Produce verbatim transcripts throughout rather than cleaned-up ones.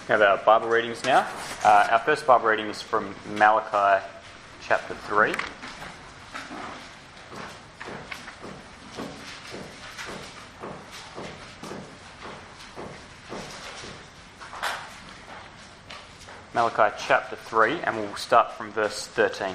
We have our Bible readings now. Uh, our first Bible reading is from Malachi chapter three. Malachi chapter three, and we'll start from verse thirteen.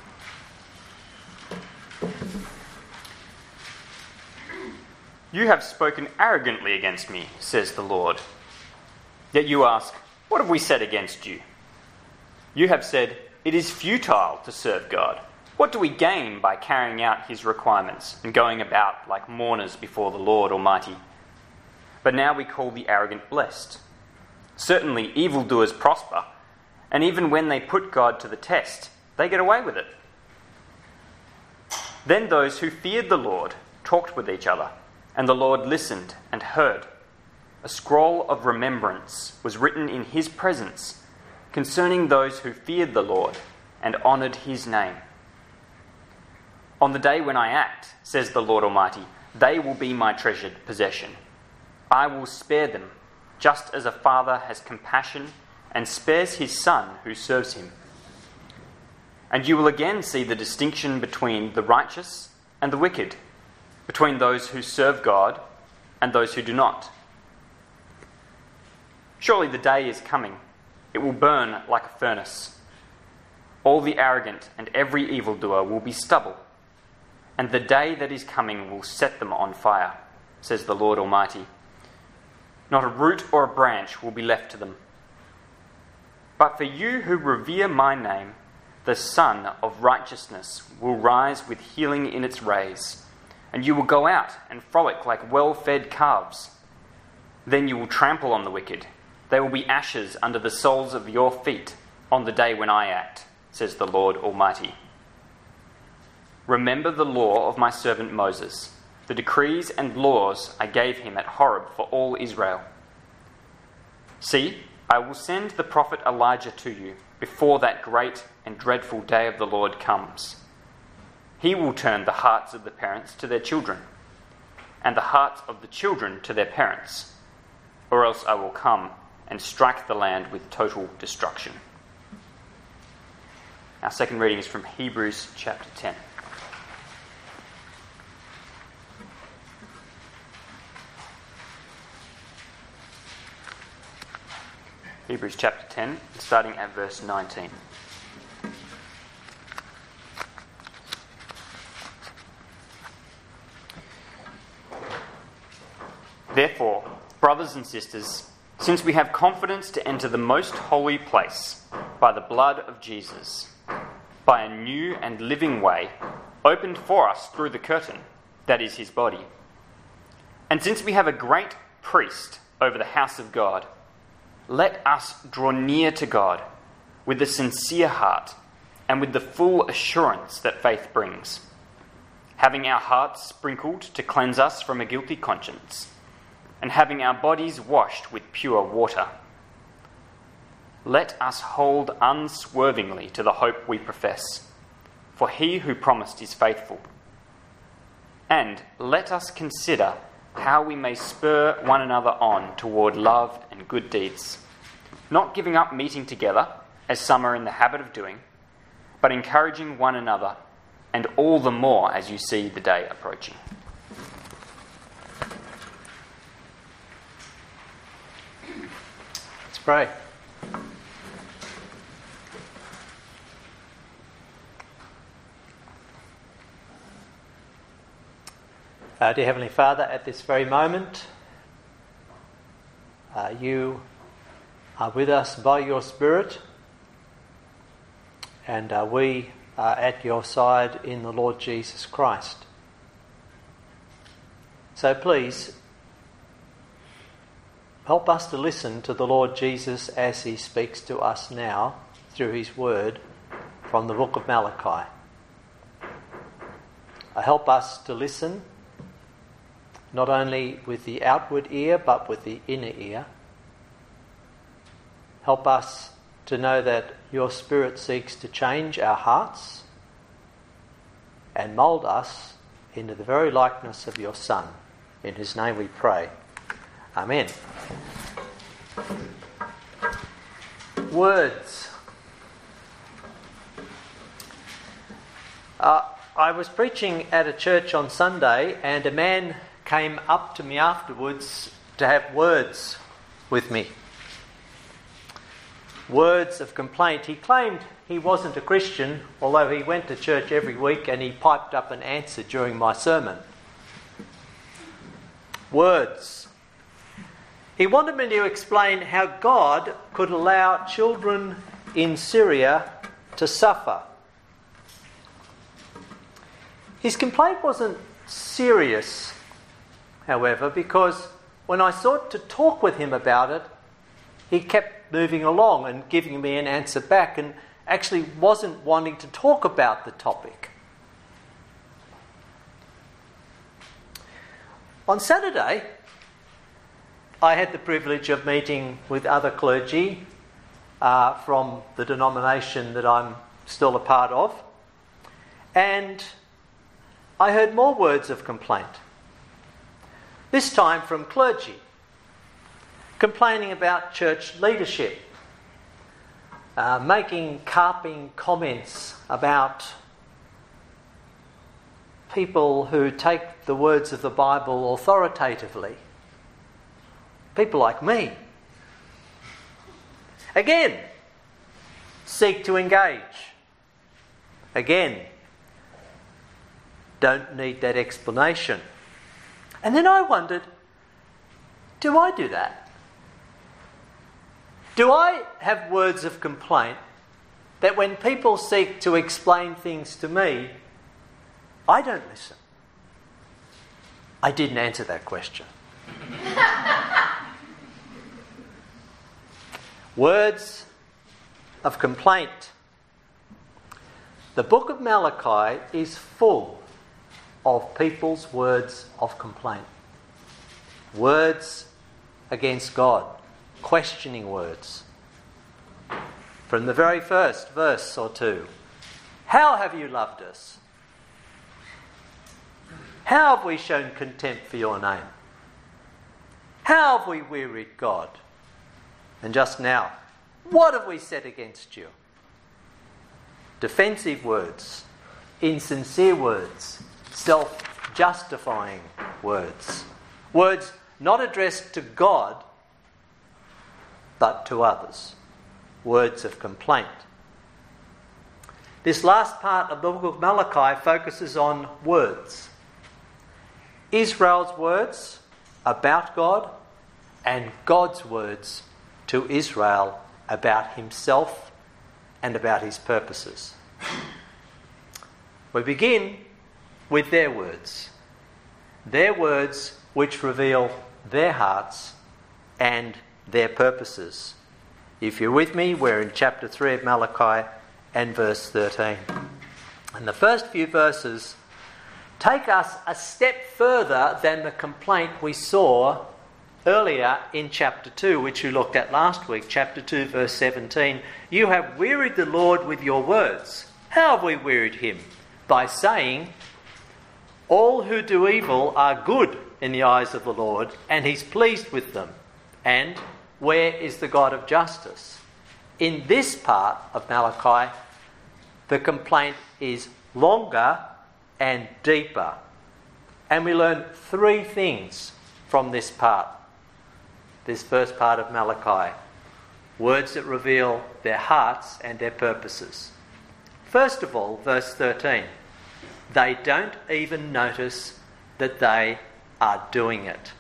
You have spoken arrogantly against me, says the Lord. Yet you ask, what have we said against you? You have said, it is futile to serve God. What do we gain by carrying out his requirements and going about like mourners before the Lord Almighty? But now we call the arrogant blessed. Certainly evildoers prosper, and even when they put God to the test, they get away with it. Then those who feared the Lord talked with each other, and the Lord listened and heard. A scroll of remembrance was written in his presence concerning those who feared the Lord and honoured his name. On the day when I act, says the Lord Almighty, they will be my treasured possession. I will spare them, just as a father has compassion and spares his son who serves him. And you will again see the distinction between the righteous and the wicked, between those who serve God and those who do not. Surely the day is coming. It will burn like a furnace. All the arrogant and every evildoer will be stubble, and the day that is coming will set them on fire, says the Lord Almighty. Not a root or a branch will be left to them. But for you who revere my name, the Sun of Righteousness will rise with healing in its rays, and you will go out and frolic like well-fed calves. Then you will trample on the wicked. They will be ashes under the soles of your feet on the day when I act, says the Lord Almighty. Remember the law of my servant Moses, the decrees and laws I gave him at Horeb for all Israel. See, I will send the prophet Elijah to you before that great and dreadful day of the Lord comes. He will turn the hearts of the parents to their children, and the hearts of the children to their parents, or else I will come and strike the land with total destruction. Our second reading is from Hebrews chapter ten. Hebrews chapter ten, starting at verse nineteen. Therefore, brothers and sisters, since we have confidence to enter the most holy place by the blood of Jesus, by a new and living way opened for us through the curtain, that is his body. And since we have a great priest over the house of God, let us draw near to God with a sincere heart and with the full assurance that faith brings, having our hearts sprinkled to cleanse us from a guilty conscience, and having our bodies washed with pure water. Let us hold unswervingly to the hope we profess, for he who promised is faithful. And let us consider how we may spur one another on toward love and good deeds, not giving up meeting together, as some are in the habit of doing, but encouraging one another, and all the more as you see the day approaching. Let's pray. Uh, dear Heavenly Father, at this very moment, uh, you are with us by your Spirit, and uh, we are at your side in the Lord Jesus Christ. So please, help us to listen to the Lord Jesus as he speaks to us now through his word from the book of Malachi. Uh, help us to listen not only with the outward ear but with the inner ear. Help us to know that your Spirit seeks to change our hearts and mould us into the very likeness of your Son. In his name we pray. Amen. Words. Uh, I was preaching at a church on Sunday, and a man came up to me afterwards to have words with me. Words of complaint. He claimed he wasn't a Christian, although he went to church every week and he piped up an answer during my sermon. Words. He wanted me to explain how God could allow children in Syria to suffer. His complaint wasn't serious, however, because when I sought to talk with him about it, he kept moving along and giving me an answer back and actually wasn't wanting to talk about the topic. On Saturday, I had the privilege of meeting with other clergy uh, from the denomination that I'm still a part of, and I heard more words of complaint, this time from clergy, complaining about church leadership, uh, making carping comments about people who take the words of the Bible authoritatively. People like me. Again, seek to engage. Again, don't need that explanation. And then I wondered, do I do that? Do I have words of complaint that when people seek to explain things to me, I don't listen? I didn't answer that question. Words of complaint. The book of Malachi is full of people's words of complaint. Words against God. Questioning words. From the very first verse or two. How have you loved us? How have we shown contempt for your name? How have we wearied God? And just now, what have we said against you? Defensive words, insincere words, self-justifying words. Words not addressed to God, but to others. Words of complaint. This last part of the book of Malachi focuses on words. Israel's words about God and God's words to Israel about himself and about his purposes. We begin with their words. Their words which reveal their hearts and their purposes. If you're with me, we're in chapter three of Malachi and verse thirteen. And the first few verses take us a step further than the complaint we saw earlier in chapter two, which we looked at last week. Chapter two, verse seventeen. You have wearied the Lord with your words. How have we wearied him? By saying, all who do evil are good in the eyes of the Lord, and he's pleased with them. And where is the God of justice? In this part of Malachi, the complaint is longer and deeper. And we learn three things from this part, this first part of Malachi. Words that reveal their hearts and their purposes. First of all, verse thirteen. They don't even notice that they are doing it.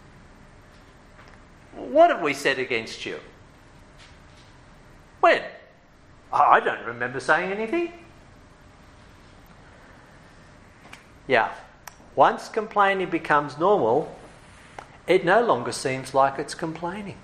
What have we said against you? When? I don't remember saying anything. Yeah. Once complaining becomes normal, it no longer seems like it's complaining.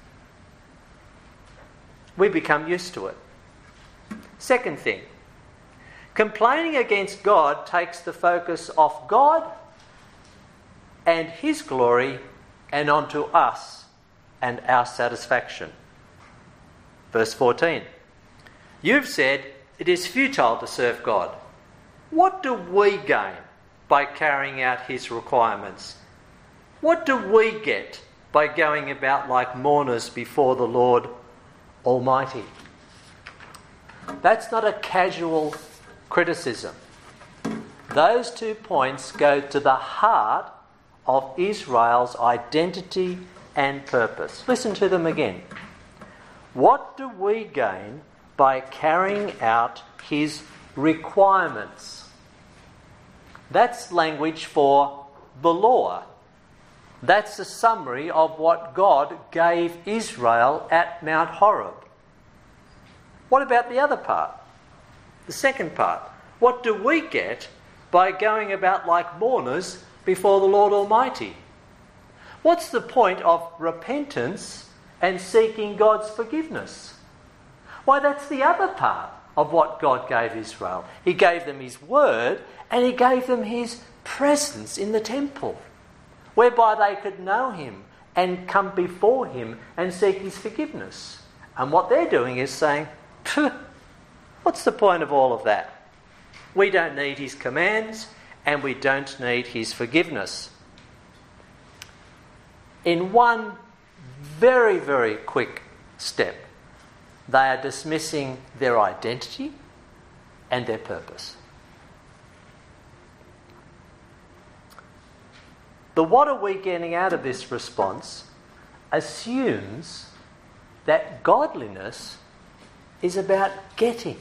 We become used to it. Second thing, complaining against God takes the focus off God and his glory and onto us and our satisfaction. Verse fourteen. You've said it is futile to serve God. What do we gain by carrying out his requirements? What do we get by going about like mourners before the Lord Almighty. That's not a casual criticism. Those two points go to the heart of Israel's identity and purpose. Listen to them again. What do we gain by carrying out his requirements? That's language for the law. That's a summary of what God gave Israel at Mount Horeb. What about the other part? The second part. What do we get by going about like mourners before the Lord Almighty? What's the point of repentance and seeking God's forgiveness? Why, that's the other part of what God gave Israel. He gave them his word and he gave them his presence in the temple, whereby they could know him and come before him and seek his forgiveness. And what they're doing is saying, what's the point of all of that? We don't need his commands and we don't need his forgiveness. In one very, very quick step, they are dismissing their identity and their purpose. The what are we getting out of this response assumes that godliness is about getting.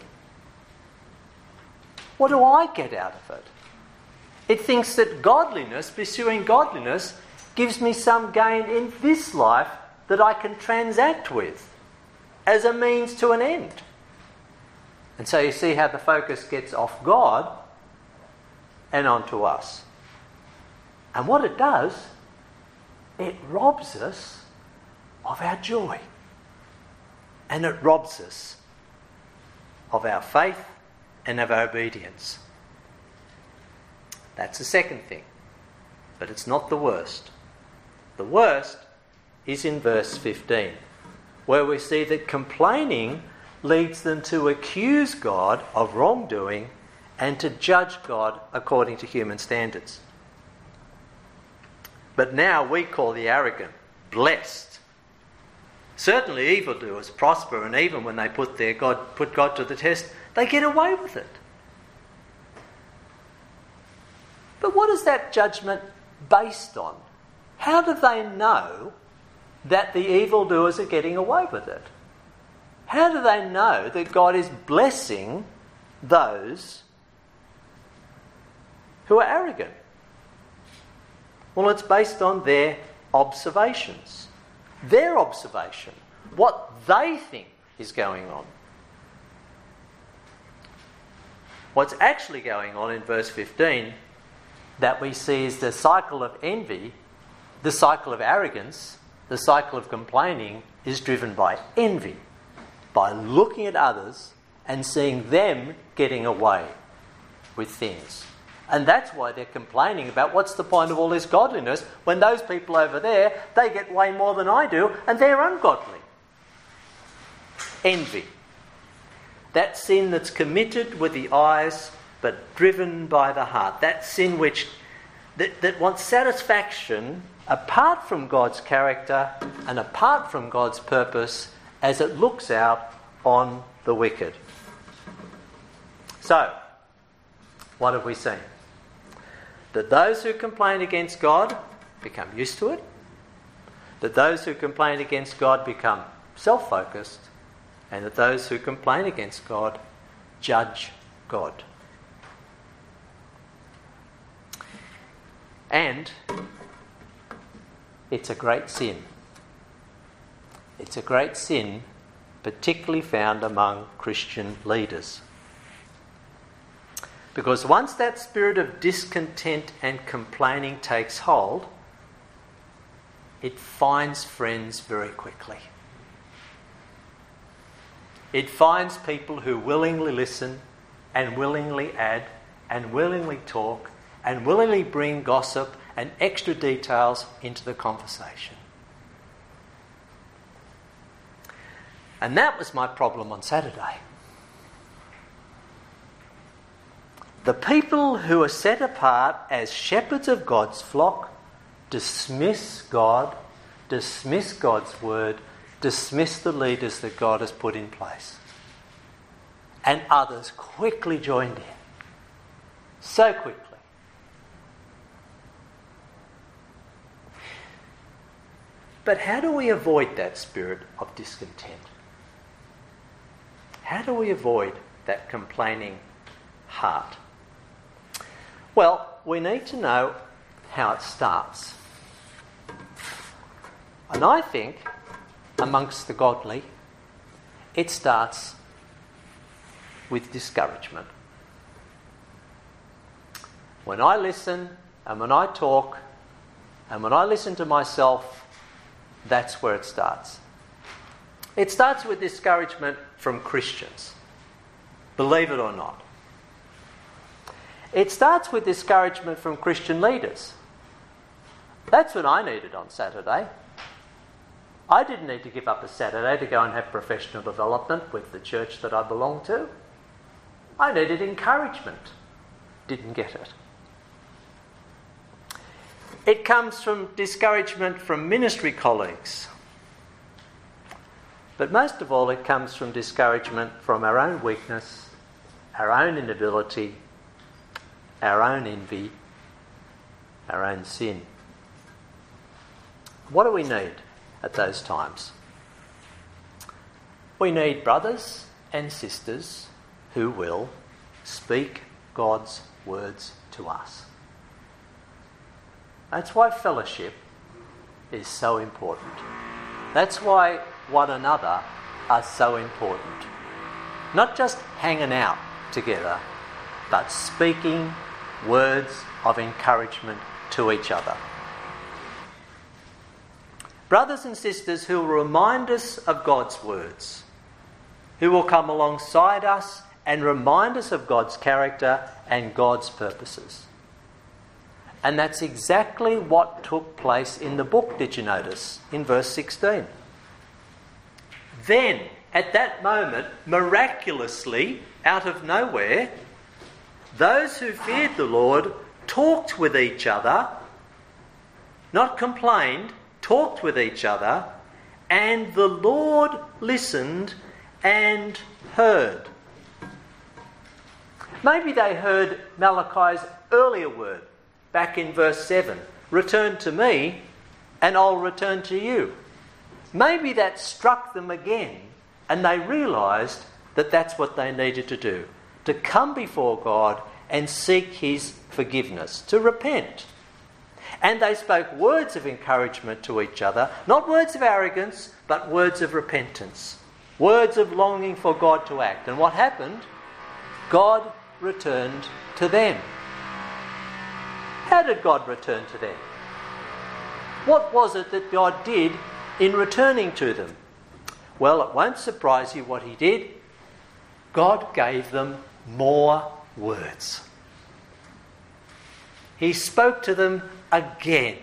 What do I get out of it? It thinks that godliness, pursuing godliness, gives me some gain in this life that I can transact with as a means to an end. And so you see how the focus gets off God and onto us. And what it does, it robs us of our joy. And it robs us of our faith and of our obedience. That's the second thing. But it's not the worst. The worst is in verse fifteen, where we see that complaining leads them to accuse God of wrongdoing and to judge God according to human standards. But now we call the arrogant blessed. Certainly evildoers prosper, and even when they put their God, put God to the test, they get away with it. But what is that judgment based on? How do they know that the evildoers are getting away with it? How do they know that God is blessing those who are arrogant? Well, it's based on their observations. Their observation. What they think is going on. What's actually going on in verse fifteen that we see is the cycle of envy, the cycle of arrogance, the cycle of complaining is driven by envy, by looking at others and seeing them getting away with things. And that's why they're complaining about what's the point of all this godliness when those people over there, they get way more than I do and they're ungodly. Envy. That sin that's committed with the eyes but driven by the heart. That sin which that, that wants satisfaction apart from God's character and apart from God's purpose as it looks out on the wicked. So, what have we seen? That those who complain against God become used to it. That those who complain against God become self-focused. And that those who complain against God judge God. And it's a great sin. It's a great sin, particularly found among Christian leaders. Because once that spirit of discontent and complaining takes hold, it finds friends very quickly. It finds people who willingly listen and willingly add and willingly talk and willingly bring gossip and extra details into the conversation. And that was my problem on Saturday. The people who are set apart as shepherds of God's flock dismiss God, dismiss God's word, dismiss the leaders that God has put in place. And others quickly joined in. So quickly. But how do we avoid that spirit of discontent? How do we avoid that complaining heart? Well, we need to know how it starts. And I think, amongst the godly, it starts with discouragement. When I listen and when I talk and when I listen to myself, that's where it starts. It starts with discouragement from Christians, believe it or not. It starts with discouragement from Christian leaders. That's what I needed on Saturday. I didn't need to give up a Saturday to go and have professional development with the church that I belong to. I needed encouragement. Didn't get it. It comes from discouragement from ministry colleagues. But most of all, it comes from discouragement from our own weakness, our own inability, our own envy, our own sin. What do we need at those times? We need brothers and sisters who will speak God's words to us. That's why fellowship is so important. That's why one another are so important. Not just hanging out together, but speaking words of encouragement to each other. Brothers and sisters who will remind us of God's words, who will come alongside us and remind us of God's character and God's purposes. And that's exactly what took place in the book, did you notice, in verse sixteen. Then, at that moment, miraculously, out of nowhere, those who feared the Lord talked with each other, not complained, talked with each other, and the Lord listened and heard. Maybe they heard Malachi's earlier word, back in verse seven, return to me and I'll return to you. Maybe that struck them again and they realised that that's what they needed to do, to come before God and seek his forgiveness, to repent. And they spoke words of encouragement to each other, not words of arrogance, but words of repentance, words of longing for God to act. And what happened? God returned to them. How did God return to them? What was it that God did in returning to them? Well, it won't surprise you what he did. God gave them more words. He spoke to them again.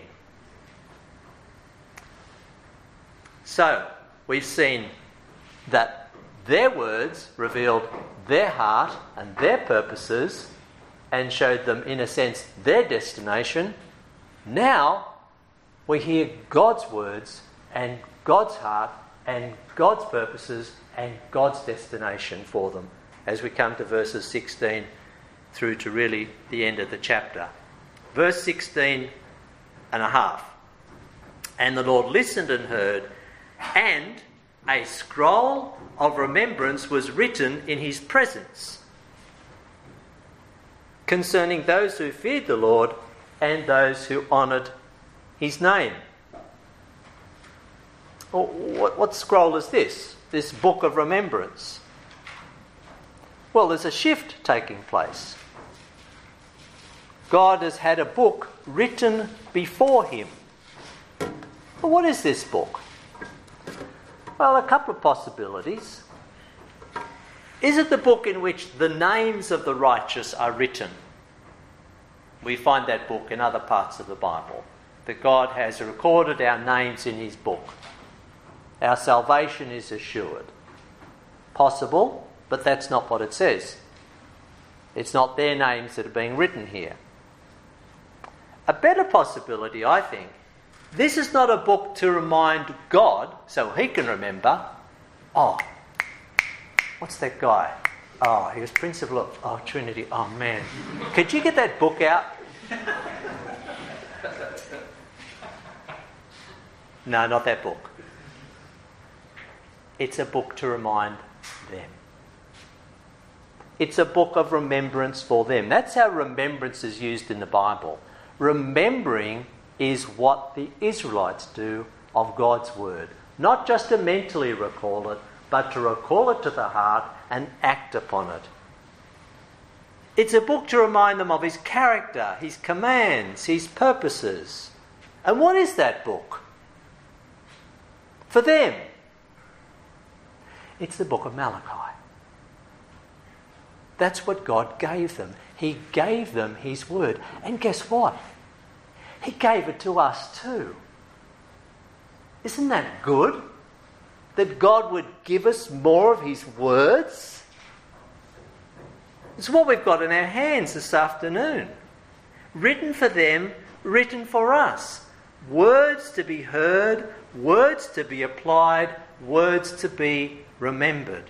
So, we've seen that their words revealed their heart and their purposes and showed them, in a sense, their destination. Now we hear God's words and God's heart and God's purposes and God's destination for them as we come to verses sixteen through to really the end of the chapter. Verse sixteen and a half. And the Lord listened and heard, and a scroll of remembrance was written in his presence concerning those who feared the Lord and those who honoured his name. Well, what, what scroll is this? This book of remembrance? Well, there's a shift taking place. God has had a book written before him. Well, what is this book? Well, a couple of possibilities. Is it the book in which the names of the righteous are written? We find that book in other parts of the Bible, that God has recorded our names in his book. Our salvation is assured. Possible, but that's not what it says. It's not their names that are being written here. A better possibility, I think, This is not a book to remind God, so he can remember, oh, what's that guy? Oh, he was principal of oh, Trinity. Oh, man. Could you get that book out? No, not that book. It's a book to remind them. It's a book of remembrance for them. That's how remembrance is used in the Bible. Remembering is what the Israelites do of God's word. Not just to mentally recall it, but to recall it to the heart and act upon it. It's a book to remind them of his character, his commands, his purposes. And what is that book? For them, it's the book of Malachi. That's what God gave them. He gave them his word. And guess what? He gave it to us too. Isn't that good? That God would give us more of his words? It's what we've got in our hands this afternoon. Written for them, written for us. Words to be heard, words to be applied, words to be remembered.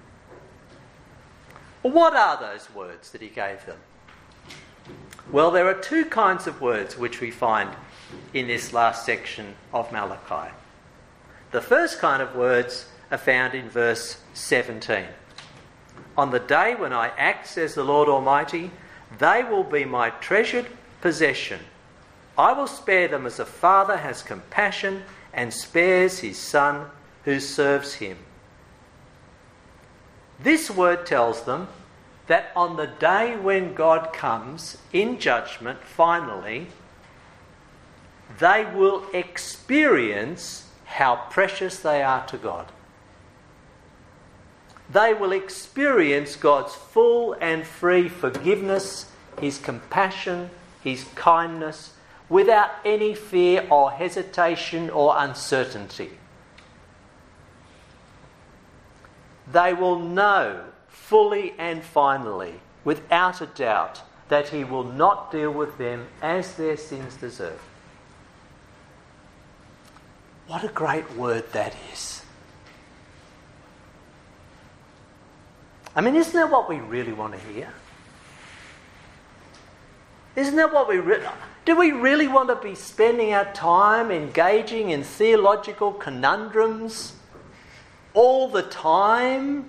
Well, what are those words that he gave them? Well, there are two kinds of words which we find in this last section of Malachi. The first kind of words are found in verse seventeen. On the day when I act, says the Lord Almighty, they will be my treasured possession. I will spare them as a father has compassion and spares his son who serves him. This word tells them that on the day when God comes in judgment, finally, they will experience how precious they are to God. They will experience God's full and free forgiveness, his compassion, his kindness, without any fear or hesitation or uncertainty. They will know fully and finally, without a doubt, that he will not deal with them as their sins deserve. What a great word that is. I mean, isn't that what we really want to hear? Isn't that what we really... Do we really want to be spending our time engaging in theological conundrums all the time?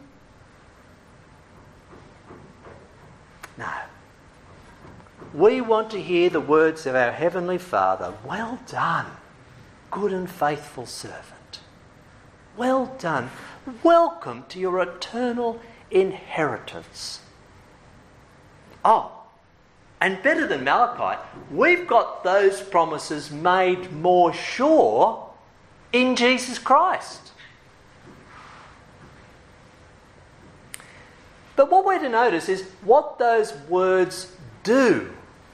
No. We want to hear the words of our Heavenly Father. Well done, good and faithful servant. Well done. Welcome to your eternal inheritance. Oh, and better than Malachi, we've got those promises made more sure in Jesus Christ. But what we're to notice is what those words do.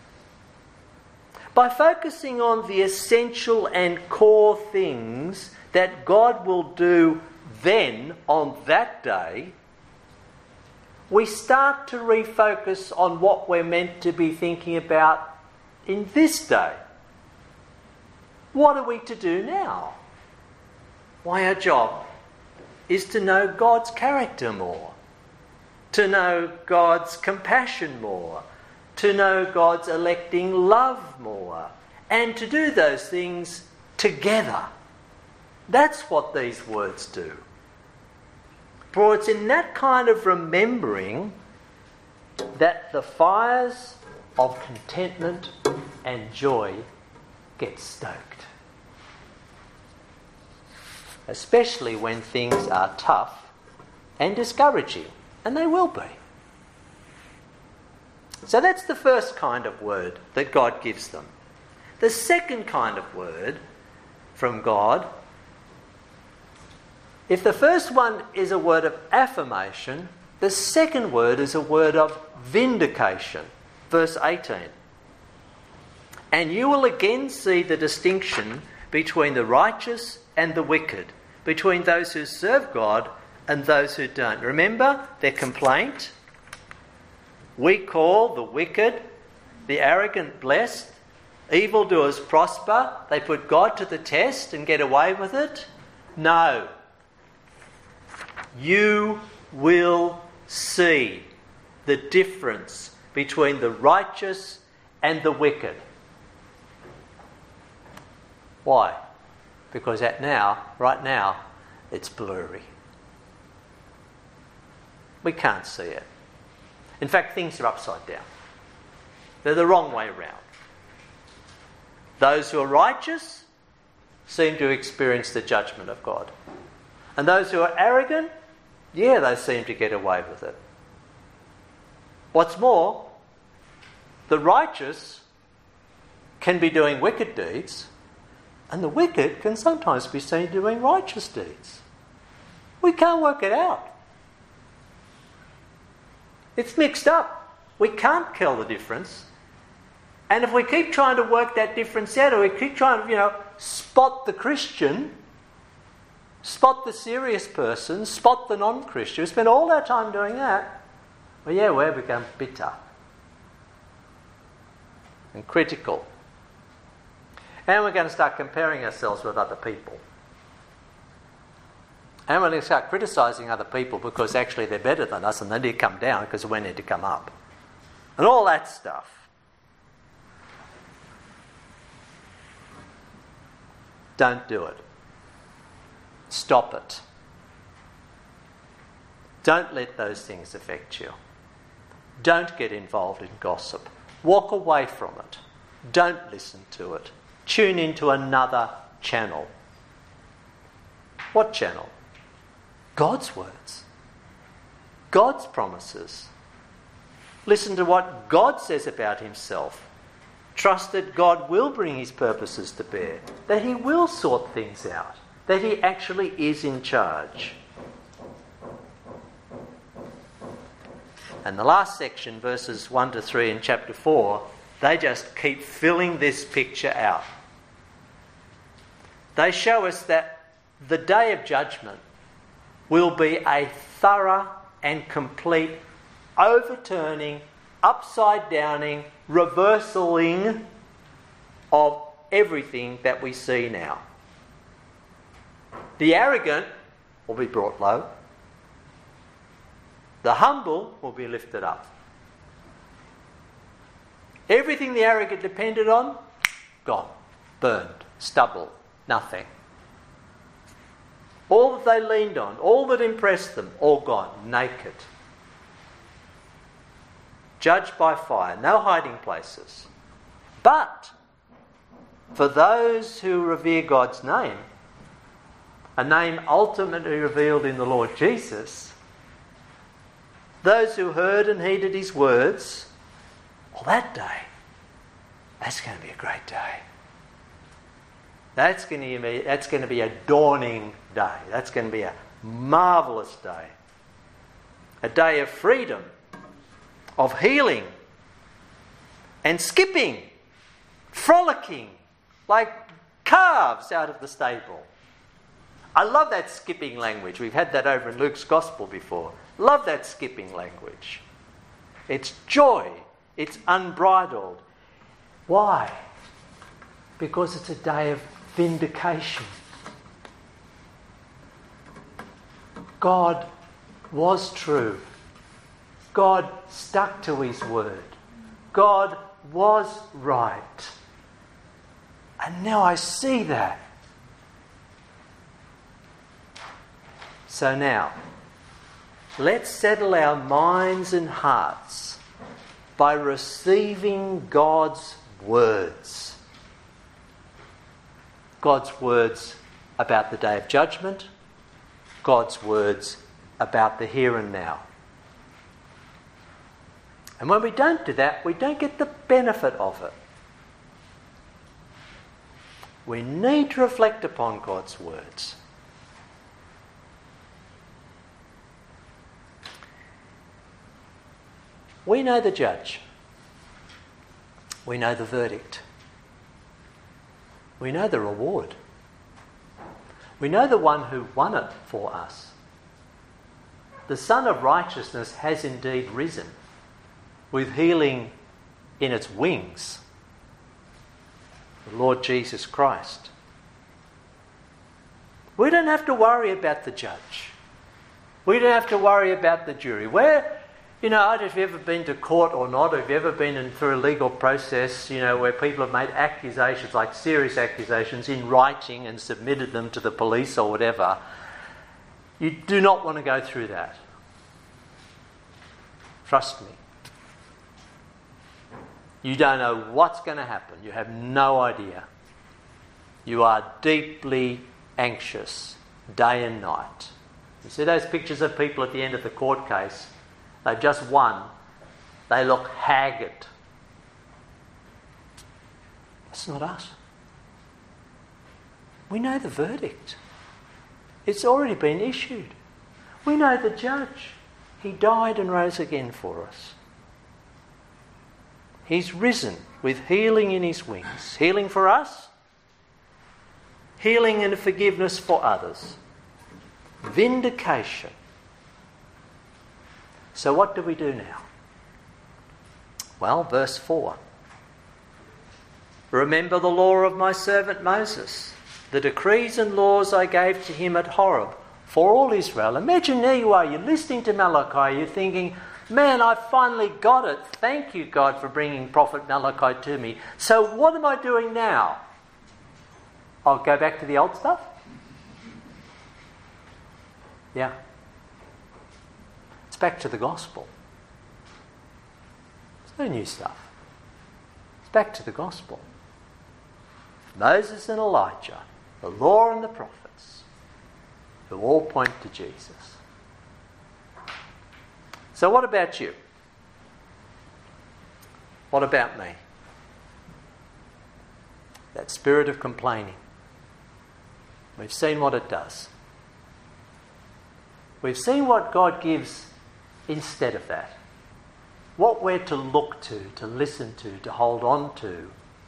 By focusing on the essential and core things that God will do then, on that day, we start to refocus on what we're meant to be thinking about in this day. What are we to do now? Why, our job is to know God's character more, to know God's compassion more, to know God's electing love more, and to do those things together. That's what these words do. For it's in that kind of remembering that the fires of contentment and joy get stoked. Especially when things are tough and discouraging, and they will be. So that's the first kind of word that God gives them. The second kind of word from God, if the first one is a word of affirmation, the second word is a word of vindication. Verse eighteen. And you will again see the distinction between the righteous and the wicked, between those who serve God and those who don't. Remember their complaint? We call the wicked, the arrogant blessed, evildoers prosper? They put God to the test and get away with it? No. You will see the difference between the righteous and the wicked. Why? Because at now, right now, it's blurry. We can't see it. In fact, things are upside down. They're the wrong way around. Those who are righteous seem to experience the judgment of God. And those who are arrogant, yeah, they seem to get away with it. What's more, the righteous can be doing wicked deeds, and the wicked can sometimes be seen doing righteous deeds. We can't work it out. It's mixed up. We can't tell the difference. And if we keep trying to work that difference out, or we keep trying to, you know, spot the Christian, spot the serious person, spot the non-Christian, we spend all our time doing that, well, yeah, we become bitter and critical. And we're going to start comparing ourselves with other people. And we're going to start criticising other people because actually they're better than us and they need to come down because we need to come up. And all that stuff. Don't do it. Stop it. Don't let those things affect you. Don't get involved in gossip. Walk away from it. Don't listen to it. Tune into another channel. What channel? God's words. God's promises. Listen to what God says about himself. Trust that God will bring his purposes to bear, that he will sort things out, that he actually is in charge. And the last section, verses one to three in chapter four, they just keep filling this picture out. They show us that the day of judgment will be a thorough and complete overturning, upside downing, reversaling of everything that we see now. The arrogant will be brought low. The humble will be lifted up. Everything the arrogant depended on, gone, burned, stubble, nothing. All that they leaned on, all that impressed them, all gone, naked. Judged by fire, no hiding places. But for those who revere God's name, a name ultimately revealed in the Lord Jesus, those who heard and heeded his words, well, that day, that's going to be a great day. That's going to be, that's going to be a dawning day. That's going to be a marvellous day. A day of freedom, of healing, and skipping, frolicking, like calves out of the stable. I love that skipping language. We've had that over in Luke's Gospel before. Love that skipping language. It's joy. It's unbridled. Why? Because it's a day of vindication. God was true. God stuck to his word. God was right. And now I see that. So now, let's settle our minds and hearts by receiving God's words. God's words about the day of judgment. God's words about the here and now. And when we don't do that, we don't get the benefit of it. We need to reflect upon God's words. We know the judge. We know the verdict. We know the reward. We know the one who won it for us. The Son of Righteousness has indeed risen, with healing in its wings. the Lord Jesus Christ. We don't have to worry about the judge. We don't have to worry about the jury. Where, you know, I don't know if you've ever been to court or not, or if you've ever been in, through a legal process, you know, where people have made accusations, like serious accusations, in writing and submitted them to the police or whatever. You do not want to go through that. Trust me. You don't know what's going to happen. You have no idea. You are deeply anxious day and night. You see those pictures of people at the end of the court case? They've just won. They look haggard. That's not us. We know the verdict. It's already been issued. We know the judge. He died and rose again for us. He's risen with healing in his wings. Healing for us. Healing and forgiveness for others. Vindication. So what do we do now? Well, verse four. Remember the law of my servant Moses, the decrees and laws I gave to him at Horeb for all Israel. Imagine there you are, you're listening to Malachi, you're thinking, man, I finally got it. Thank you, God, for bringing Prophet Malachi to me. So what am I doing now? I'll go back to the old stuff? Yeah. It's back to the gospel. There's no new stuff. It's back to the gospel. Moses and Elijah, the law and the prophets, who all point to Jesus. So what about you? What about me? That spirit of complaining. We've seen what it does. We've seen what God gives instead of that. What we're to look to, to listen to, to hold on to.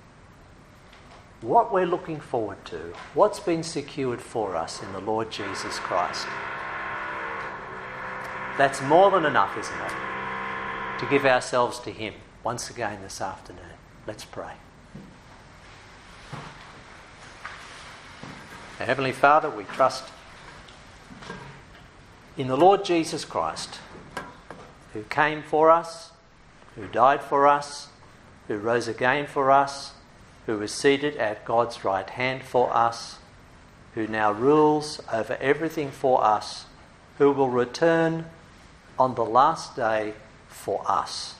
What we're looking forward to. What's been secured for us in the Lord Jesus Christ. That's more than enough, isn't it? To give ourselves to Him once again this afternoon. Let's pray. Our Heavenly Father, we trust in the Lord Jesus Christ, who came for us, who died for us, who rose again for us, who is seated at God's right hand for us, who now rules over everything for us, who will return on the last day for us.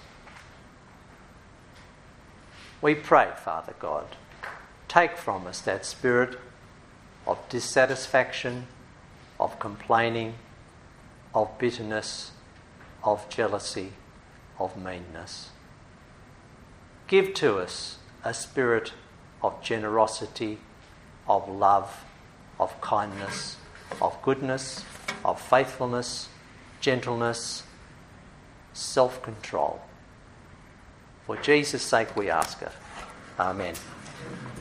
We pray, Father God, take from us that spirit of dissatisfaction, of complaining, of bitterness, of jealousy, of meanness. Give to us a spirit of generosity, of love, of kindness, of goodness, of faithfulness, gentleness, self-control. For Jesus' sake we ask it. Amen.